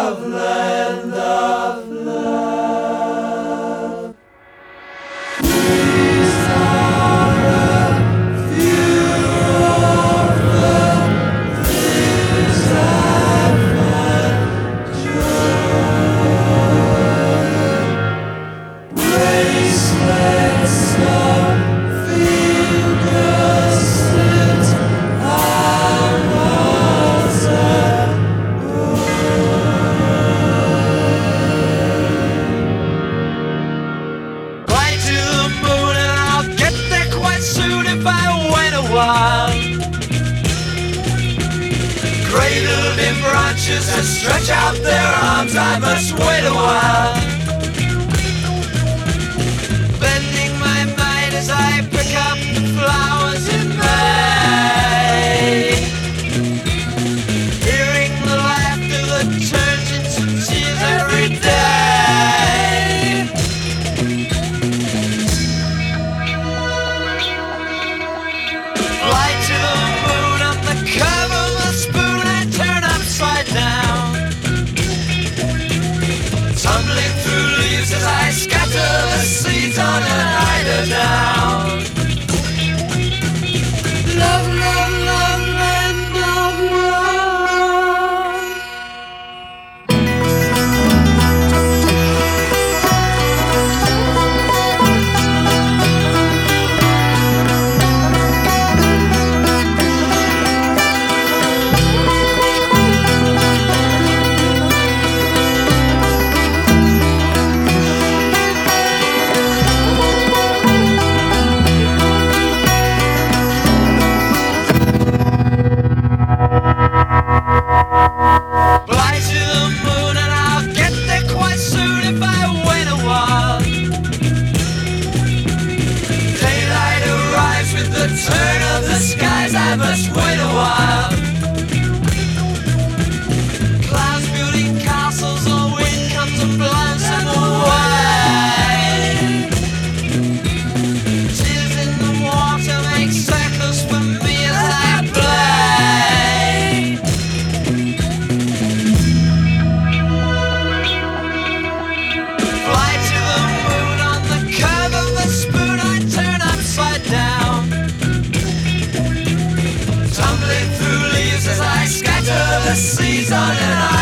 land of love. These are a few of the things I find joy. Wastelands of fingers cradled in branches that stretch out their arms, I must wait a while. Bending my mind as I pick up the flowers in May, hearing the laughter that turns into tears every day. Fly to the moon on the curve of the spoon, I turn upside down, tumbling through leaves as I scatter the seeds on an eider down. Love, love, love, land of love. Turn of the skies, I must wait a while. Clouds building castles, the wind comes and blows them away. Tears in the water make circles for me as I play. Fly to the moon on the curve of the spoon, I turn upside down, tumbling through leaves as I scatter the seeds on an